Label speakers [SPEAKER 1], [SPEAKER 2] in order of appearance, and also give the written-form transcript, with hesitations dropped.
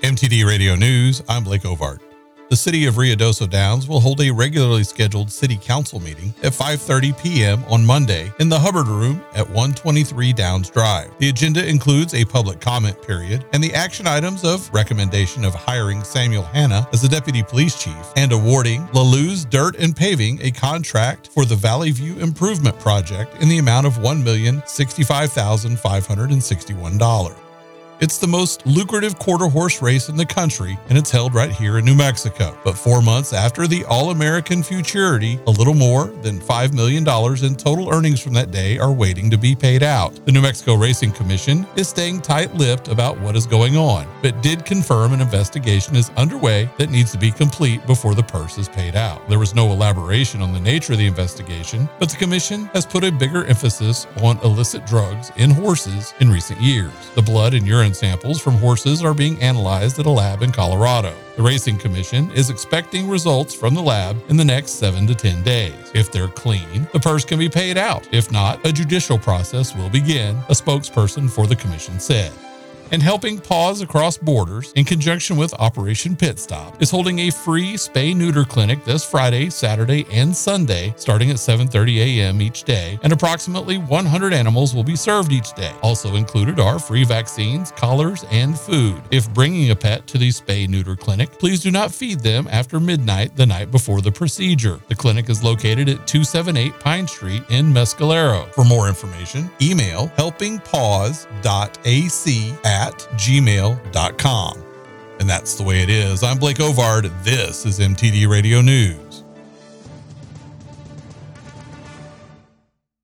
[SPEAKER 1] MTD Radio News, I'm Blake Ovard. The City of Ruidoso Downs will hold a regularly scheduled City Council meeting at 5:30 p.m. on Monday in the Hubbard Room at 123 Downs Drive. The agenda includes a public comment period and the action items of recommendation of hiring Samuel Hanna as the Deputy Police Chief and awarding LaLuz Dirt and Paving a contract for the Valley View Improvement Project in the amount of $1,065,561. It's the most lucrative quarter horse race in the country, and it's held right here in New Mexico. But 4 months after the All-American Futurity, a little more than $5 million in total earnings from that day are waiting to be paid out. The New Mexico Racing Commission is staying tight-lipped about what is going on, but did confirm an investigation is underway that needs to be complete before the purse is paid out. There was no elaboration on the nature of the investigation, but the commission has put a bigger emphasis on illicit drugs in horses in recent years. The blood and urine samples from horses are being analyzed at a lab in Colorado. The Racing Commission is expecting results from the lab in the next 7 to 10 days. If they're clean, the purse can be paid out. If not, a judicial process will begin, a spokesperson for the commission said. And Helping Paws Across Borders, in conjunction with Operation Pit Stop, is holding a free spay-neuter clinic this Friday, Saturday, and Sunday, starting at 7:30 a.m. each day, and approximately 100 animals will be served each day. Also included are free vaccines, collars, and food. If bringing a pet to the spay-neuter clinic, please do not feed them after midnight the night before the procedure. The clinic is located at 278 Pine Street in Mescalero. For more information, email helpingpaws.ac@gmail.com. And that's the way it is. I'm Blake Ovard. This is MTD Radio News.